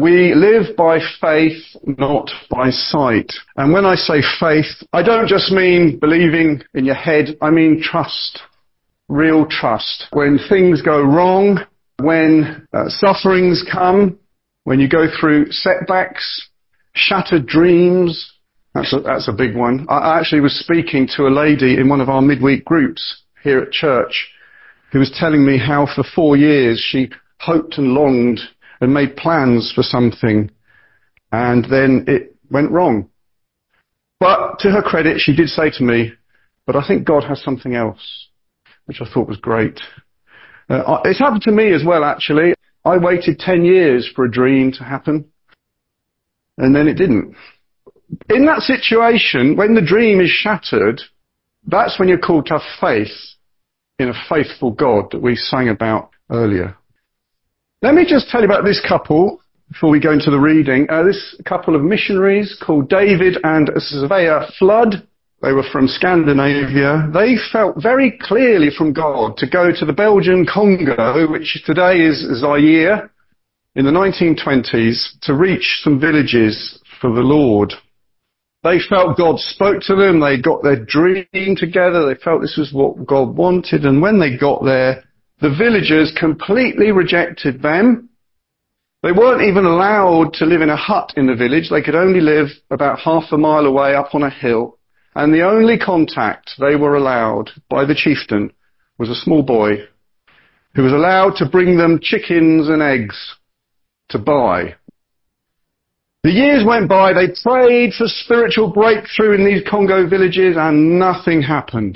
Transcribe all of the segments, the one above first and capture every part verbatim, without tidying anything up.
we live by faith, not by sight. And when I say faith, I don't just mean believing in your head, I mean trust. Real trust. When things go wrong, when uh, sufferings come, when you go through setbacks, shattered dreams, that's a, that's a big one. I actually was speaking to a lady in one of our midweek groups here at church who was telling me how for four years she hoped and longed and made plans for something, and then it went wrong. But to her credit, she did say to me, but I think God has something else, which I thought was great. Uh, it's happened to me as well, actually. I waited ten years for a dream to happen, and then it didn't. In that situation, when the dream is shattered, that's when you're called to have faith in a faithful God that we sang about earlier. Let me just tell you about this couple before we go into the reading. Uh, this couple of missionaries called David and Svea Flood. They were from Scandinavia. They felt very clearly from God to go to the Belgian Congo, which today is Zaire, in the nineteen twenties, to reach some villages for the Lord. They felt God spoke to them. They got their dream together. They felt this was what God wanted. And when they got there, the villagers completely rejected them. They weren't even allowed to live in a hut in the village. They could only live about half a mile away up on a hill. And the only contact they were allowed by the chieftain was a small boy who was allowed to bring them chickens and eggs to buy. The years went by. They prayed for spiritual breakthrough in these Congo villages, and nothing happened.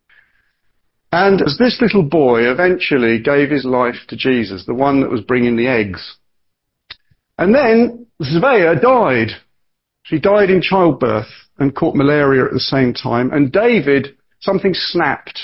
And as this little boy eventually gave his life to Jesus, the one that was bringing the eggs. And then Svea died. She died in childbirth and caught malaria at the same time. And David, something snapped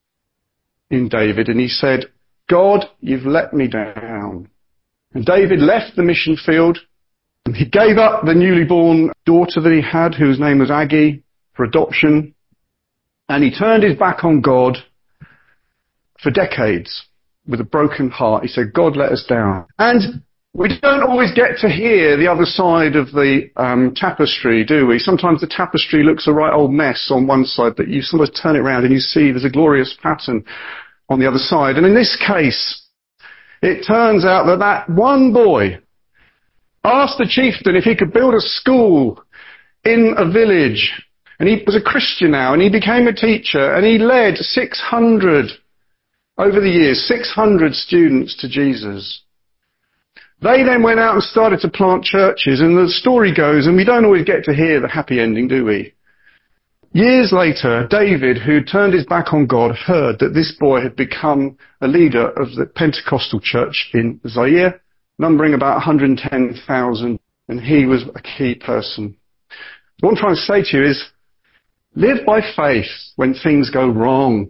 in David, and he said, God, you've let me down. And David left the mission field. And he gave up the newly born daughter that he had, whose name was Aggie, for adoption. And he turned his back on God for decades with a broken heart. He said, God let us down. And we don't always get to hear the other side of the um, tapestry, do we? Sometimes the tapestry looks a right old mess on one side, but you sort of turn it around and you see there's a glorious pattern on the other side. And in this case, it turns out that that one boy asked the chieftain if he could build a school in a village. And he was a Christian now, and he became a teacher, and he led six hundred, over the years, six hundred students to Jesus. They then went out and started to plant churches, and the story goes, and we don't always get to hear the happy ending, do we? Years later, David, who turned his back on God, heard that this boy had become a leader of the Pentecostal church in Zaire, numbering about one hundred ten thousand, and he was a key person. What I'm trying to say to you is, live by faith when things go wrong,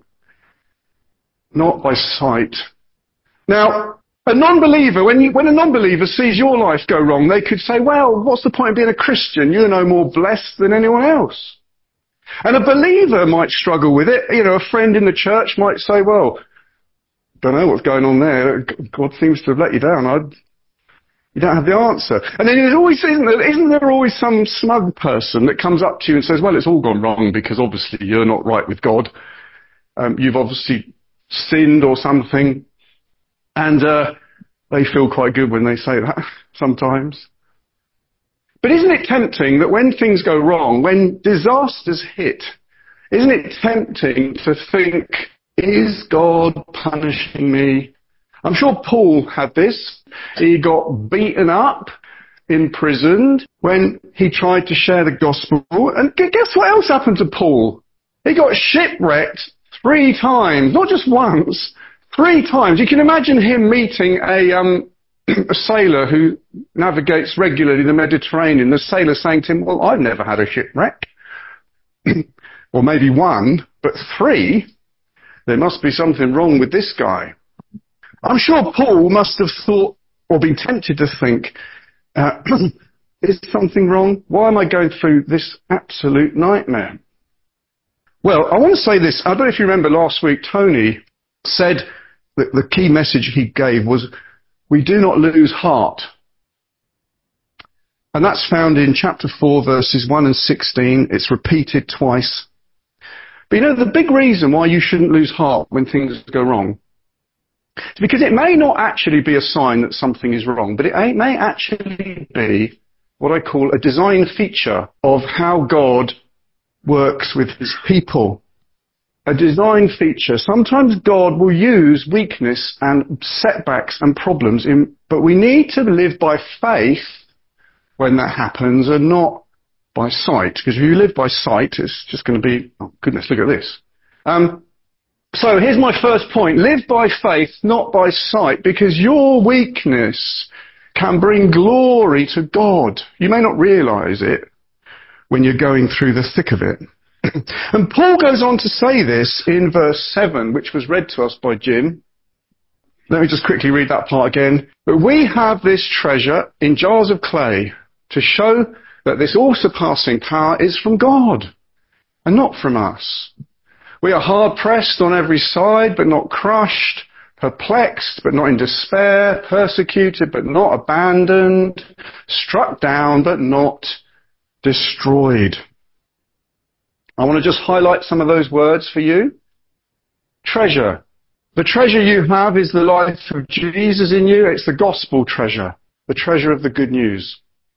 not by sight. Now, a non-believer, when, you, when a non-believer sees your life go wrong, they could say, well, what's the point of being a Christian? You're no more blessed than anyone else. And a believer might struggle with it. You know, a friend in the church might say, well, don't know what's going on there. God seems to have let you down. I'd, you don't have the answer. And then there's always, isn't there, isn't there always some smug person that comes up to you and says, well, it's all gone wrong because obviously you're not right with God. Um, you've obviously sinned or something. And uh, they feel quite good when they say that sometimes. But isn't it tempting that when things go wrong, when disasters hit, isn't it tempting to think, is God punishing me? I'm sure Paul had this. He got beaten up, imprisoned, when he tried to share the gospel. And guess what else happened to Paul? He got shipwrecked three times, not just once, three times. You can imagine him meeting a, um, a sailor who navigates regularly the Mediterranean. The sailor saying to him, well, I've never had a shipwreck. Or maybe one, but three? There must be something wrong with this guy. I'm sure Paul must have thought, or been tempted to think, uh, is something wrong? Why am I going through this absolute nightmare? Well, I want to say this. I don't know if you remember last week, Tony said that the key message he gave was, we do not lose heart. And that's found in chapter four, verses one and sixteen. It's repeated twice. But you know, the big reason why you shouldn't lose heart when things go wrong is because it may not actually be a sign that something is wrong, but it may actually be what I call a design feature of how God works with his people. A design feature. Sometimes God will use weakness and setbacks and problems, in, but we need to live by faith when that happens and not by sight. Because if you live by sight, it's just going to be, oh goodness, look at this. Um, so here's my first point. Live by faith, not by sight, because your weakness can bring glory to God. You may not realize it when you're going through the thick of it. And Paul goes on to say this in verse seven, which was read to us by Jim. Let me just quickly read that part again. But we have this treasure in jars of clay to show that this all-surpassing power is from God and not from us. We are hard-pressed on every side, but not crushed, perplexed, but not in despair, persecuted, but not abandoned, struck down, but not destroyed. I want to just highlight some of those words for you. Treasure. The treasure you have is the life of Jesus in you. It's the gospel treasure, the treasure of the good news.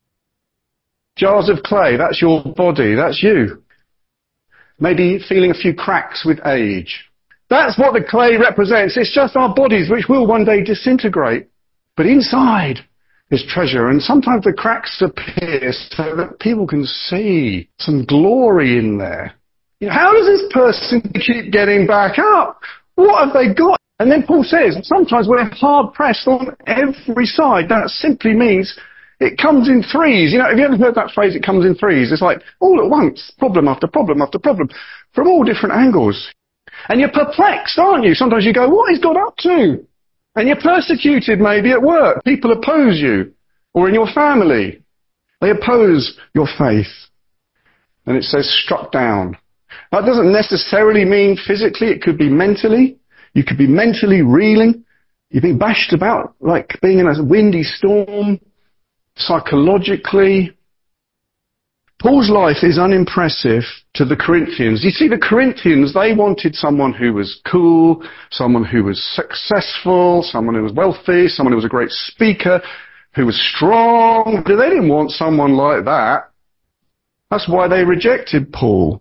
Jars of clay, that's your body, that's you. Maybe feeling a few cracks with age. That's what the clay represents. It's just our bodies, which will one day disintegrate. But inside is treasure, and sometimes the cracks appear so that people can see some glory in there. You know, how does this person keep getting back up? What have they got? And then Paul says, sometimes we're hard pressed on every side. That simply means it comes in threes. You know, have you ever heard that phrase, it comes in threes? It's like all at once, problem after problem after problem, from all different angles. And you're perplexed, aren't you? Sometimes you go, what is God up to? And you're persecuted maybe at work. People oppose you. Or in your family. They oppose your faith. And it says struck down. That doesn't necessarily mean physically. It could be mentally. You could be mentally reeling. You've been bashed about like being in a windy storm. Psychologically. Paul's life is unimpressive to the Corinthians. You see, the Corinthians, they wanted someone who was cool, someone who was successful, someone who was wealthy, someone who was a great speaker, who was strong. They didn't want someone like that. That's why they rejected Paul.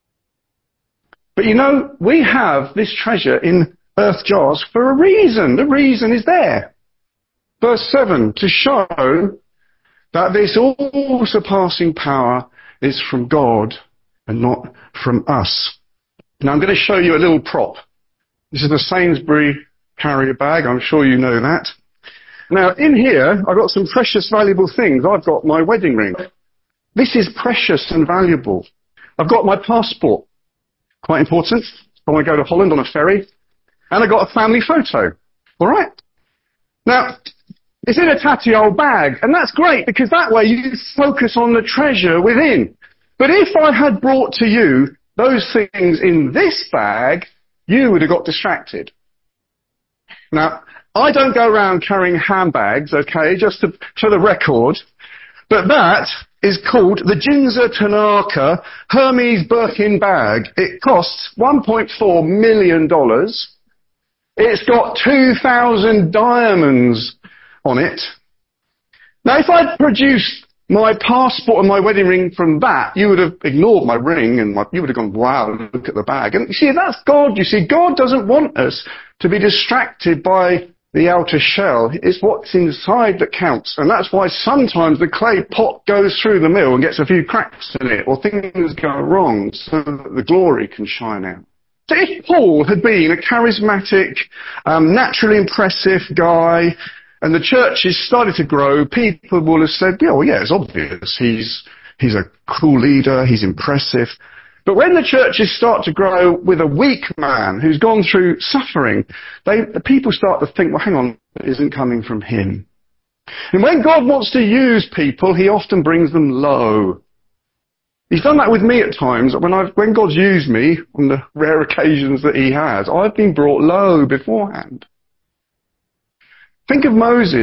But you know, we have this treasure in earth jars for a reason. The reason is there. Verse seven, to show that this all-surpassing power is from God and not from us. Now I'm going to show you a little prop. This is the Sainsbury carrier bag. I'm sure you know that. Now in here, I've got some precious, valuable things. I've got my wedding ring. This is precious and valuable. I've got my passport. Quite important. I want to go to Holland on a ferry. And I've got a family photo. All right? Now, it's in a tatty old bag, and that's great because that way you focus on the treasure within. But if I had brought to you those things in this bag, you would have got distracted. Now, I don't go around carrying handbags, okay, just to, for the record, but that is called the Ginza Tanaka Hermes Birkin bag. It costs one point four million dollars. It's got two thousand diamonds on it. Now, if I'd produced my passport and my wedding ring from that, you would have ignored my ring and my, you would have gone, wow, look at the bag. And you see, that's God. You see, God doesn't want us to be distracted by the outer shell. It's what's inside that counts. And that's why sometimes the clay pot goes through the mill and gets a few cracks in it, or things go wrong so that the glory can shine out. So if Paul had been a charismatic, um, naturally impressive guy, and the church has started to grow, people will have said, yeah, well, yeah, it's obvious. He's, he's a cool leader. He's impressive. But when the churches start to grow with a weak man who's gone through suffering, they, the people start to think, well, hang on, it isn't coming from him. And when God wants to use people, he often brings them low. He's done that with me at times. When I've, when God's used me, on the rare occasions that he has, I've been brought low beforehand. Think of Moses.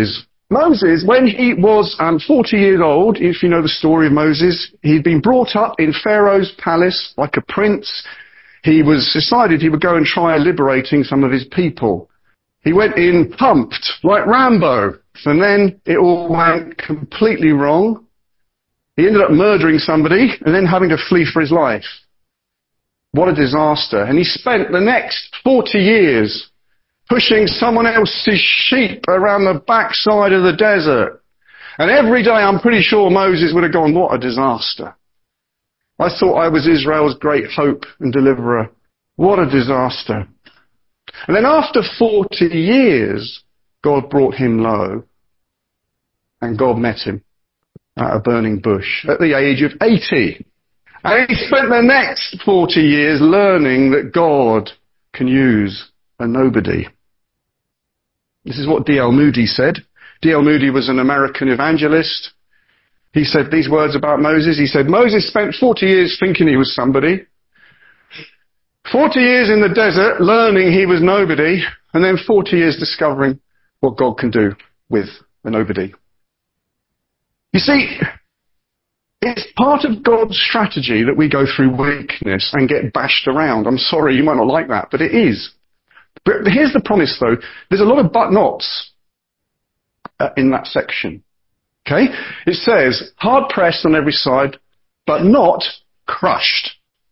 Moses, when he was um, forty years old, if you know the story of Moses, he'd been brought up in Pharaoh's palace like a prince. He was decided he would go and try liberating some of his people. He went in pumped, like Rambo, and then it all went completely wrong. He ended up murdering somebody and then having to flee for his life. What a disaster. And he spent the next forty years pushing someone else's sheep around the backside of the desert. And every day I'm pretty sure Moses would have gone, what a disaster. I thought I was Israel's great hope and deliverer. What a disaster. And then after forty years, God brought him low. And God met him at a burning bush at the age of eighty. And he spent the next forty years learning that God can use a nobody. This is what D L Moody said. D L Moody was an American evangelist. He said these words about Moses. He said, Moses spent forty years thinking he was somebody. forty years in the desert learning he was nobody. And then forty years discovering what God can do with a nobody. You see, it's part of God's strategy that we go through weakness and get bashed around. I'm sorry, you might not like that, but it is. But here's the promise, though. There's a lot of but nots uh, in that section. Okay? It says, hard pressed on every side, but not crushed.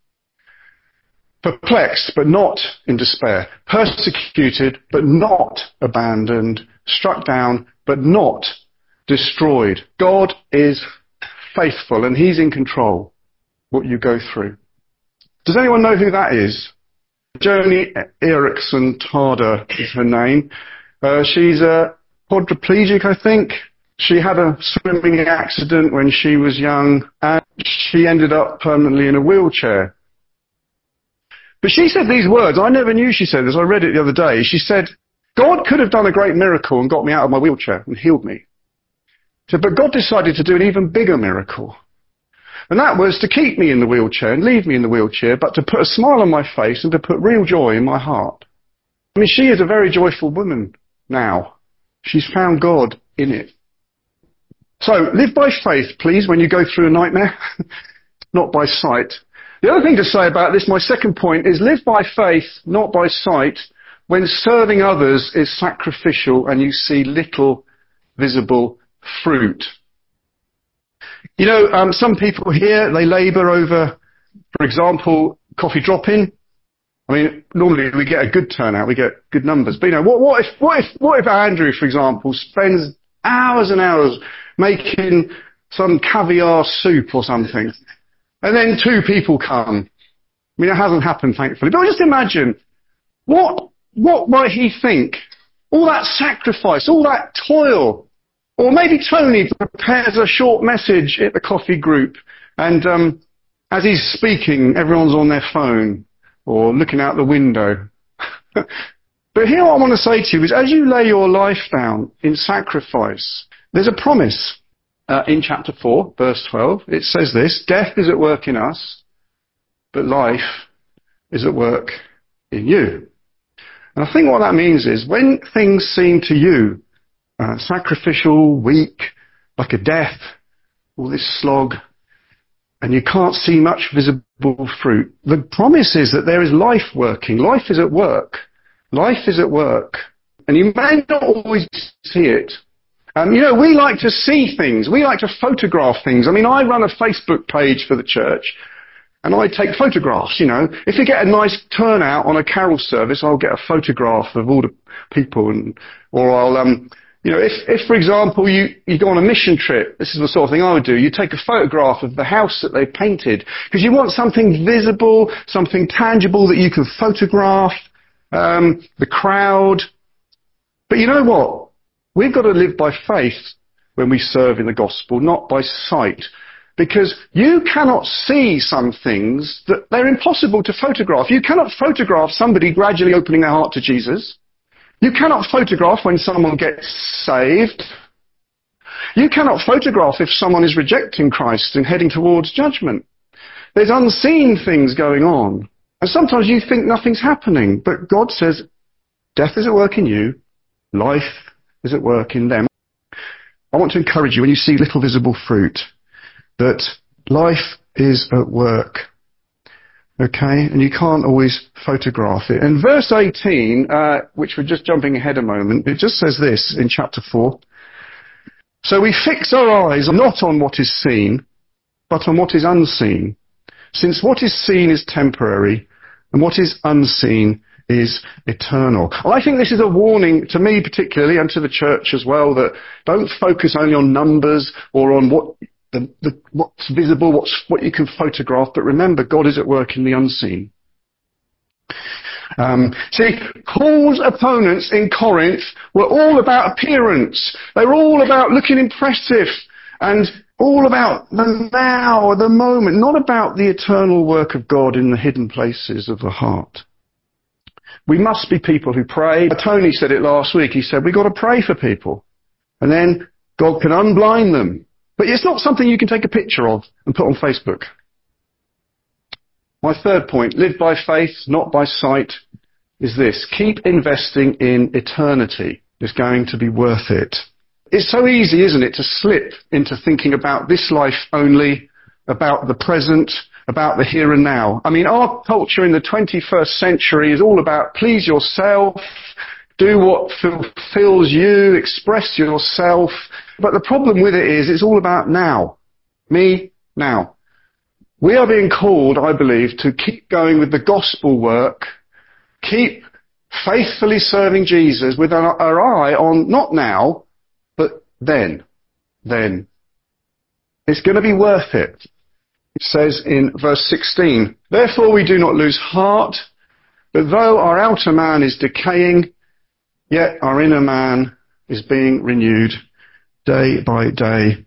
Perplexed, but not in despair. Persecuted, but not abandoned. Struck down, but not destroyed. God is faithful, and He's in control what you go through. Does anyone know who that is? Joni Eareckson Tada is her name. Uh, she's a quadriplegic, I think. She had a swimming accident when she was young, and she ended up permanently in a wheelchair. But she said these words. I never knew she said this. I read it the other day. She said, God could have done a great miracle and got me out of my wheelchair and healed me. She said, but God decided to do an even bigger miracle. And that was to keep me in the wheelchair and leave me in the wheelchair, but to put a smile on my face and to put real joy in my heart. I mean, she is a very joyful woman now. She's found God in it. So, live by faith, please, when you go through a nightmare, not by sight. The other thing to say about this, my second point, is live by faith, not by sight, when serving others is sacrificial and you see little visible fruit. You know, um, some people here, they labour over, for example, coffee drop-in. I mean, normally we get a good turnout, we get good numbers. But you know, what, what if, what if, what if Andrew, for example, spends hours and hours making some caviar soup or something, and then two people come? I mean, it hasn't happened, thankfully. But just imagine, what, what might he think? All that sacrifice, all that toil. Or maybe Tony prepares a short message at the coffee group, and um, as he's speaking, everyone's on their phone or looking out the window. But here what I want to say to you is, as you lay your life down in sacrifice, there's a promise uh, in chapter four, verse twelve. It says this, death is at work in us, but life is at work in you. And I think what that means is, when things seem to you Uh, sacrificial, weak, like a death, all this slog, and you can't see much visible fruit, the promise is that there is life working. Life is at work. Life is at work. And you may not always see it. Um, you know, we like to see things. We like to photograph things. I mean, I run a Facebook page for the church, and I take photographs, you know. If you get a nice turnout on a carol service, I'll get a photograph of all the people, and or I'll... um. You know, if, if, for example, you, you go on a mission trip, this is the sort of thing I would do, you take a photograph of the house that they've painted, because you want something visible, something tangible that you can photograph, um, the crowd. But you know what? We've got to live by faith when we serve in the gospel, not by sight. Because you cannot see some things that they're impossible to photograph. You cannot photograph somebody gradually opening their heart to Jesus. You cannot photograph when someone gets saved. You cannot photograph if someone is rejecting Christ and heading towards judgment. There's unseen things going on. And sometimes you think nothing's happening, but God says, death is at work in you, life is at work in them. I want to encourage you when you see little visible fruit that life is at work. Okay? And you can't always photograph it. And verse eighteen, uh, which we're just jumping ahead a moment, it just says this in chapter four. So we fix our eyes not on what is seen, but on what is unseen. Since what is seen is temporary, and what is unseen is eternal. I think this is a warning to me particularly, and to the church as well, that don't focus only on numbers or on what the, the, what's visible, what's, what you can photograph, but remember, God is at work in the unseen. Um, see, Paul's opponents in Corinth were all about appearance. They were all about looking impressive and all about the now, the moment, not about the eternal work of God in the hidden places of the heart. We must be people who pray. Tony said it last week. He said, we've got to pray for people. And then God can unblind them. But it's not something you can take a picture of and put on Facebook. My third point, live by faith, not by sight, is this. Keep investing in eternity. It's going to be worth it. It's so easy, isn't it, to slip into thinking about this life only, about the present, about the here and now. I mean, our culture in the twenty-first century is all about please yourself, do what fulfills you, express yourself. But the problem with it is it's all about now. Me, now. We are being called, I believe, to keep going with the gospel work, keep faithfully serving Jesus with our, our eye on not now, but then. Then. It's going to be worth it. It says in verse sixteen, therefore we do not lose heart, but though our outer man is decaying, yet our inner man is being renewed day by day.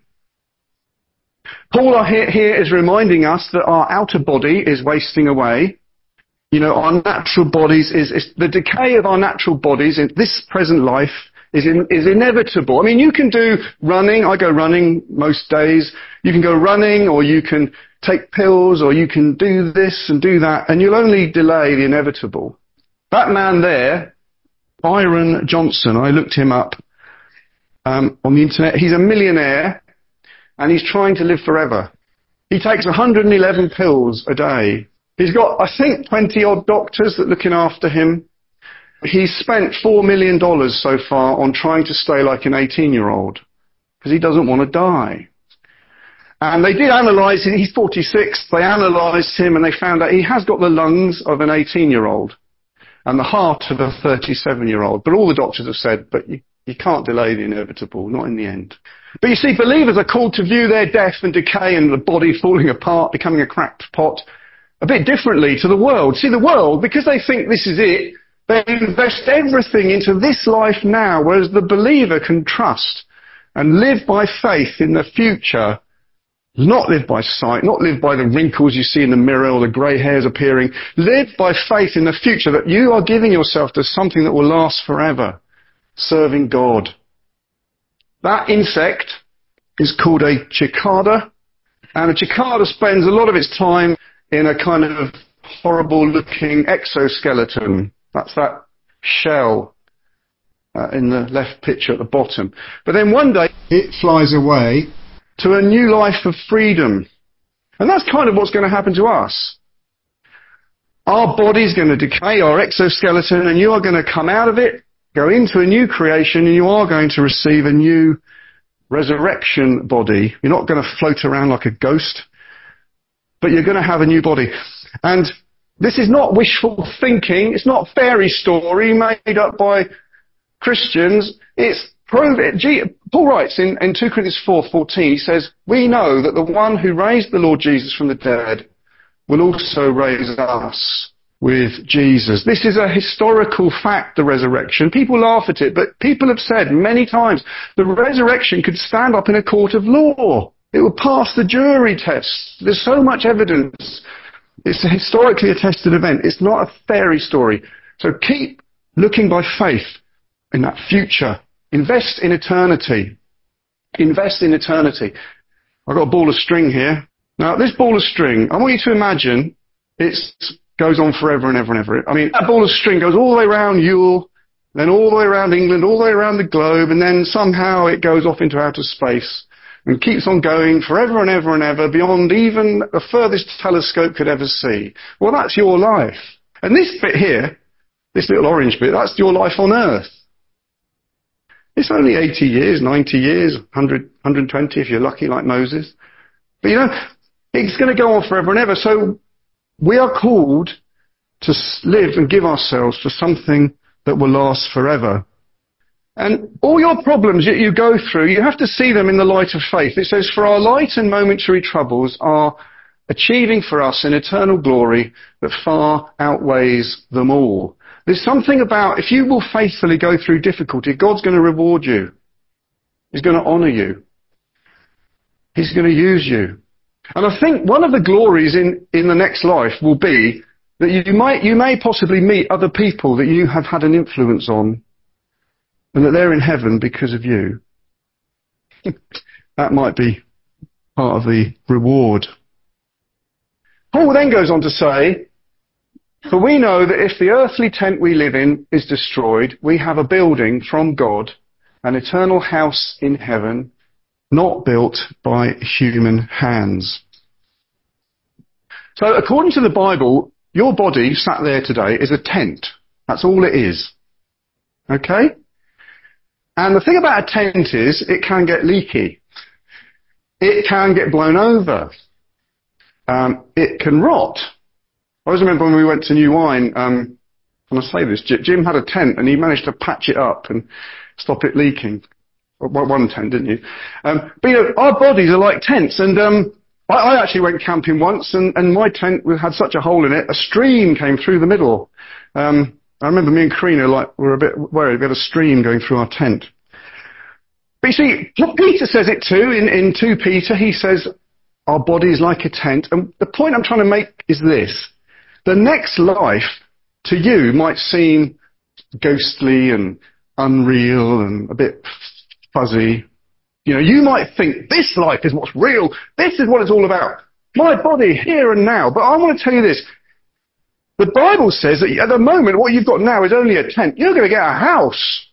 Paul here is reminding us that our outer body is wasting away. You know, our natural bodies is, is the decay of our natural bodies in this present life is in, is inevitable. I mean, you can do running. I go running most days. You can go running, or you can take pills, or you can do this and do that, and you'll only delay the inevitable. That man there, Byron Johnson, I looked him up um, on the internet. He's a millionaire, and he's trying to live forever. He takes one hundred eleven pills a day. He's got, I think, twenty odd doctors that are looking after him. He's spent four million dollars so far on trying to stay like an eighteen-year-old because he doesn't want to die. And they did analyse him. He's forty-six. They analysed him and they found out he has got the lungs of an eighteen-year-old and the heart of a thirty-seven-year-old. But all the doctors have said, but you, you can't delay the inevitable, not in the end. But you see, believers are called to view their death and decay and the body falling apart, becoming a cracked pot, a bit differently to the world. See, the world, because they think this is it, they invest everything into this life now, whereas the believer can trust and live by faith in the future, not live by sight, not live by the wrinkles you see in the mirror or the grey hairs appearing. Live by faith in the future, that you are giving yourself to something that will last forever, serving God. That insect is called a cicada, and a cicada spends a lot of its time in a kind of horrible-looking exoskeleton. That's that shell uh, in the left picture at the bottom. But then one day it flies away to a new life of freedom. And that's kind of what's going to happen to us. Our body's going to decay, our exoskeleton, and you are going to come out of it, go into a new creation, and you are going to receive a new resurrection body. You're not going to float around like a ghost, but you're going to have a new body. And this is not wishful thinking. It's not a fairy story made up by Christians. It's proven. Paul writes in, in two Corinthians four fourteen, he says, we know that the one who raised the Lord Jesus from the dead will also raise us with Jesus. This is a historical fact, the resurrection. People laugh at it, but people have said many times the resurrection could stand up in a court of law. It will pass the jury test. There's so much evidence. It's a historically attested event. It's not a fairy story. So keep looking by faith in that future. Invest in eternity. Invest in eternity. I've got a ball of string here. Now, this ball of string, I want you to imagine it goes on forever and ever and ever. I mean, that ball of string goes all the way around Ewell, then all the way around England, all the way around the globe, and then somehow it goes off into outer space and keeps on going forever and ever and ever beyond even the furthest telescope could ever see. Well, that's your life. And this bit here, this little orange bit, that's your life on earth. It's only eighty years, ninety years, one hundred, one hundred twenty if you're lucky like Moses. But you know, it's going to go on forever and ever. So we are called to live and give ourselves for something that will last forever. And all your problems that you go through, you have to see them in the light of faith. It says, for our light and momentary troubles are achieving for us an eternal glory that far outweighs them all. There's something about, if you will faithfully go through difficulty, God's going to reward you. He's going to honour you. He's going to use you. And I think one of the glories in, in the next life will be that you might, you may possibly meet other people that you have had an influence on, and that they're in heaven because of you. That might be part of the reward. Paul then goes on to say, for we know that if the earthly tent we live in is destroyed, we have a building from God, an eternal house in heaven, not built by human hands. So according to the Bible, your body sat there today is a tent. That's all it is. Okay? And the thing about a tent is it can get leaky. It can get blown over. Um, it can rot. I always remember when we went to New Wine, um, and I say this, Jim had a tent and he managed to patch it up and stop it leaking. Well, one tent, didn't you? Um, but you know, our bodies are like tents, and um, I, I actually went camping once, and, and my tent had such a hole in it, a stream came through the middle. Um, I remember me and Karina like were a bit worried. We had a stream going through our tent. But you see, Peter says it too in, in Second Peter. He says our body is like a tent, and the point I'm trying to make is this: the next life to you might seem ghostly and unreal and a bit fuzzy. You know, you might think this life is what's real. This is what it's all about. My body here and now. But I want to tell you this. The Bible says that at the moment what you've got now is only a tent. You're going to get a house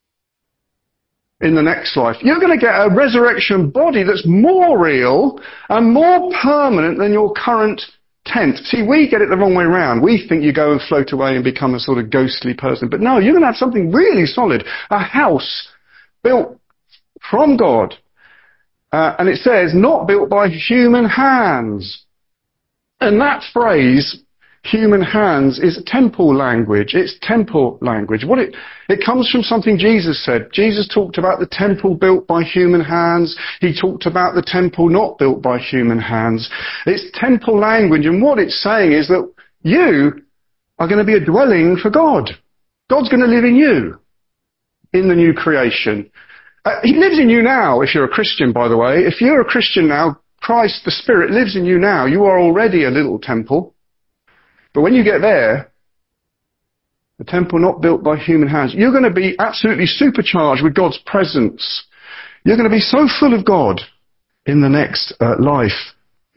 in the next life. You're going to get a resurrection body that's more real and more permanent than your current tent. See, we get it the wrong way around. We think you go and float away and become a sort of ghostly person. But no, you're going to have something really solid. A house built from God. Uh, and it says, not built by human hands. And that phrase, human hands, is temple language. It's temple language. What it, it comes from something Jesus said. Jesus talked about the temple built by human hands. He talked about the temple not built by human hands. It's temple language. And what it's saying is that you are going to be a dwelling for God. God's going to live in you in the new creation. Uh, he lives in you now, if you're a Christian, by the way. If you're a Christian now, Christ, the Spirit, lives in you now. You are already a little temple. But when you get there, the temple not built by human hands, you're going to be absolutely supercharged with God's presence. You're going to be so full of God in the next uh, life.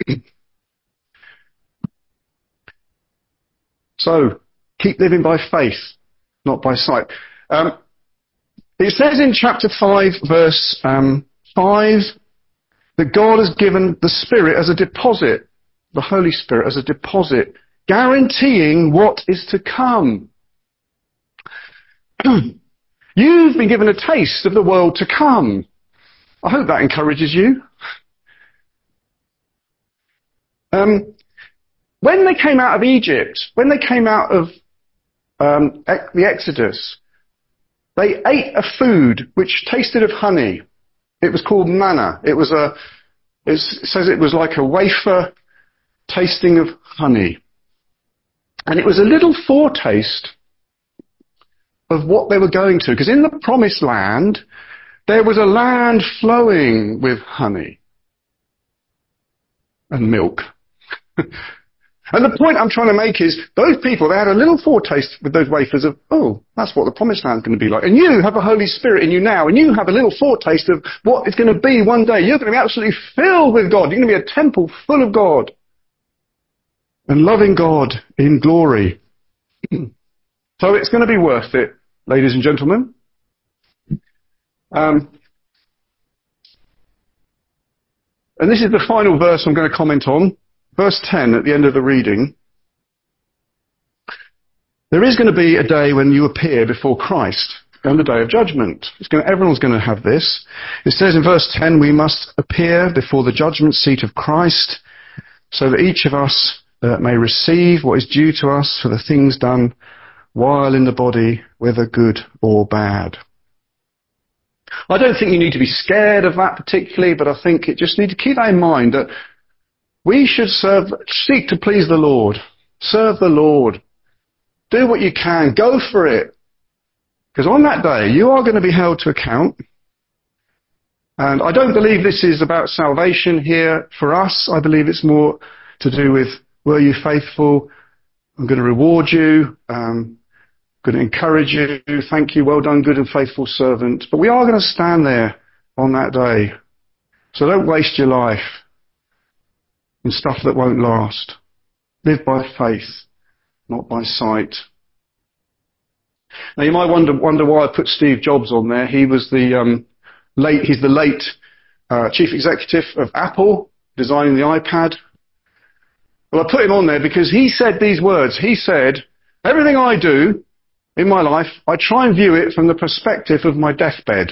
So, keep living by faith, not by sight. Um, It says in chapter five, verse um, five, that God has given the Spirit as a deposit, the Holy Spirit as a deposit, guaranteeing what is to come. You've been given a taste of the world to come. I hope that encourages you. Um, when they came out of Egypt, when they came out of um, the Exodus, they ate a food which tasted of honey. It was called manna. It was a, it says it was like a wafer tasting of honey. And it was a little foretaste of what they were going to. Because in the promised land, there was a land flowing with honey and milk. And the point I'm trying to make is, those people, they had a little foretaste with those wafers of, oh, that's what the promised land's going to be like. And you have the Holy Spirit in you now, and you have a little foretaste of what it's going to be one day. You're going to be absolutely filled with God. You're going to be a temple full of God. And loving God in glory. So it's going to be worth it. ladies and gentlemen. Um, and this is the final verse I'm going to comment on. Verse ten at the end of the reading. There is going to be a day when you appear before Christ on the day of judgment. It's going to, everyone's going to have this. It says in verse ten, we must appear before the judgment seat of Christ so that each of us uh, may receive what is due to us for the things done while in the body, whether good or bad. I don't think you need to be scared of that particularly, but I think you just need to keep that in mind that we should serve, seek to please the Lord. Serve the Lord. Do what you can. Go for it. Because on that day, you are going to be held to account. And I don't believe this is about salvation here for us. I believe it's more to do with, were you faithful? I'm going to reward you. Um, I'm going to encourage you. Thank you. Well done, good and faithful servant. But we are going to stand there on that day. So don't waste your life in stuff that won't last. Live by faith, not by sight. Now you might wonder wonder why I put Steve Jobs on there. He was the um, late. He's the late uh, chief executive of Apple, designing the iPad. Well, I put him on there because he said these words. He said, "Everything I do in my life, I try and view it from the perspective of my deathbed.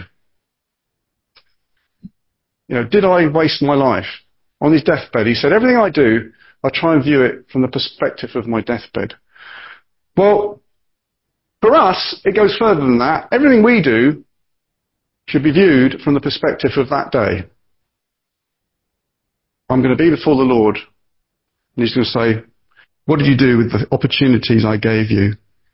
You know, did I waste my life on his deathbed?" He said, "Everything I do, I try and view it from the perspective of my deathbed." Well, for us, it goes further than that. Everything we do should be viewed from the perspective of that day. I'm going to be before the Lord, and He's going to say, "What did you do with the opportunities I gave you?"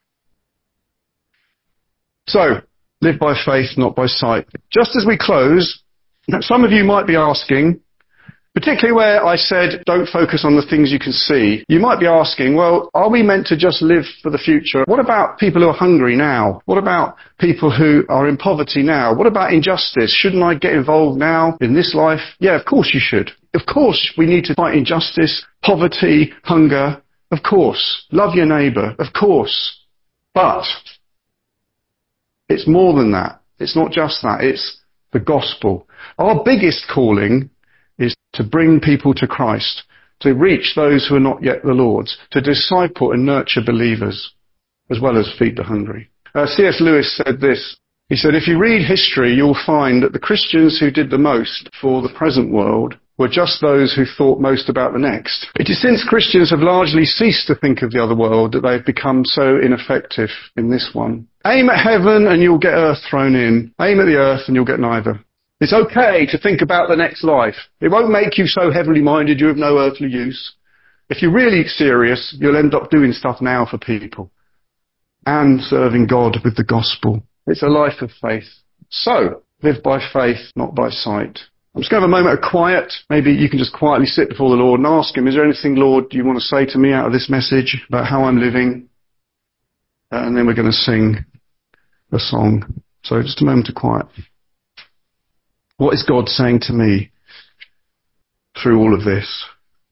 So, live by faith, not by sight. Just as we close, some of you might be asking, particularly where I said don't focus on the things you can see, you might be asking, well, are we meant to just live for the future? What about people who are hungry now? What about people who are in poverty now? What about injustice? Shouldn't I get involved now in this life? Yeah, of course you should. Of course we need to fight injustice, poverty, hunger. Of course. Love your neighbour. Of course. But it's more than that. It's not just that. It's the gospel. Our biggest calling is to bring people to Christ, to reach those who are not yet the Lord's, to disciple and nurture believers, as well as feed the hungry. Uh, C S Lewis said this. He said, if you read history, you'll find that the Christians who did the most for the present world were just those who thought most about the next. It is since Christians have largely ceased to think of the other world that they've become so ineffective in this one. Aim at heaven and you'll get earth thrown in. Aim at the earth and you'll get neither. It's okay to think about the next life. It won't make you so heavenly minded you have no earthly use. If you're really serious, you'll end up doing stuff now for people and serving God with the gospel. It's a life of faith. So, live by faith, not by sight. I'm just going to have a moment of quiet. Maybe you can just quietly sit before the Lord and ask Him, is there anything, Lord, you want to say to me out of this message about how I'm living? Uh, and then we're going to sing a song. So just a moment of quiet. What is God saying to me through all of this?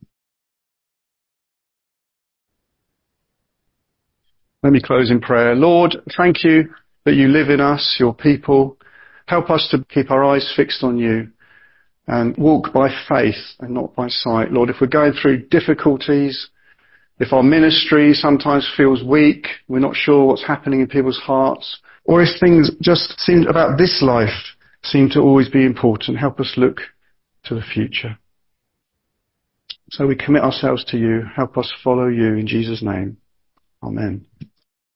Let me close in prayer. Lord, thank you that you live in us, your people. Help us to keep our eyes fixed on you and walk by faith and not by sight. Lord, if we're going through difficulties, if our ministry sometimes feels weak, we're not sure what's happening in people's hearts, or if things just seem about this life seem to always be important, help us look to the future. So we commit ourselves to you. Help us follow you in Jesus' name. Amen.